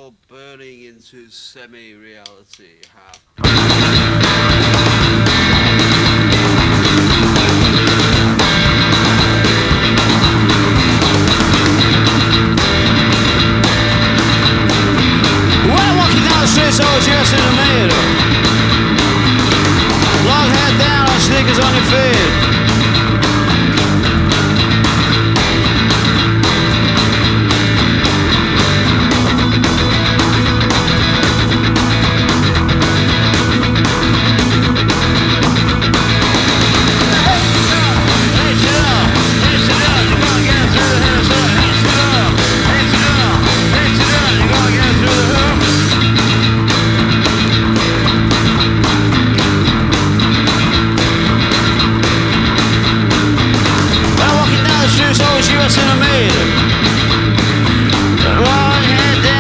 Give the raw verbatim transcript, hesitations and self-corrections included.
all burning into semi-reality. Half. Well, walking down the street, so dressed in the middle. Long hair down, on sneakers on your feet.